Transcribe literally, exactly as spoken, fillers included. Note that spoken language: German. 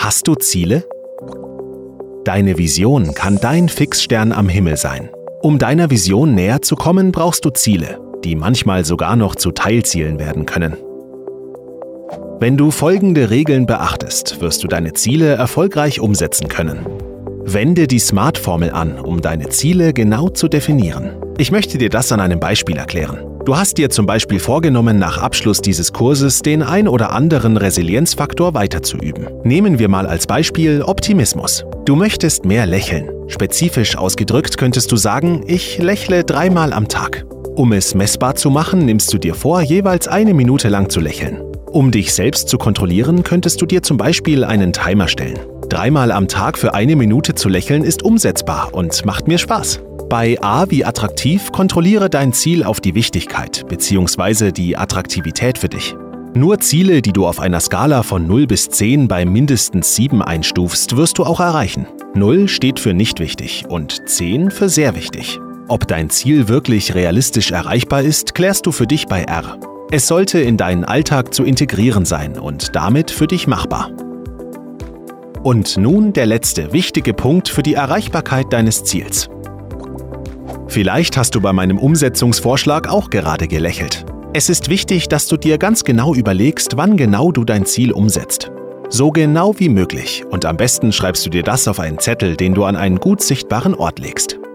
Hast du Ziele? Deine Vision kann dein Fixstern am Himmel sein. Um deiner Vision näher zu kommen, brauchst du Ziele, die manchmal sogar noch zu Teilzielen werden können. Wenn du folgende Regeln beachtest, wirst du deine Ziele erfolgreich umsetzen können. Wende die SMART-Formel an, um deine Ziele genau zu definieren. Ich möchte dir das an einem Beispiel erklären. Du hast dir zum Beispiel vorgenommen, nach Abschluss dieses Kurses den ein oder anderen Resilienzfaktor weiterzuüben. Nehmen wir mal als Beispiel Optimismus. Du möchtest mehr lächeln. Spezifisch ausgedrückt könntest du sagen, ich lächle dreimal am Tag. Um es messbar zu machen, nimmst du dir vor, jeweils eine Minute lang zu lächeln. Um dich selbst zu kontrollieren, könntest du dir zum Beispiel einen Timer stellen. Dreimal am Tag für eine Minute zu lächeln ist umsetzbar und macht mir Spaß. Bei A wie attraktiv kontrolliere dein Ziel auf die Wichtigkeit bzw. die Attraktivität für dich. Nur Ziele, die du auf einer Skala von null bis zehn bei mindestens sieben einstufst, wirst du auch erreichen. null steht für nicht wichtig und zehn für sehr wichtig. Ob dein Ziel wirklich realistisch erreichbar ist, klärst du für dich bei R. Es sollte in deinen Alltag zu integrieren sein und damit für dich machbar. Und nun der letzte wichtige Punkt für die Erreichbarkeit deines Ziels. Vielleicht hast du bei meinem Umsetzungsvorschlag auch gerade gelächelt. Es ist wichtig, dass du dir ganz genau überlegst, wann genau du dein Ziel umsetzt. So genau wie möglich und am besten schreibst du dir das auf einen Zettel, den du an einen gut sichtbaren Ort legst.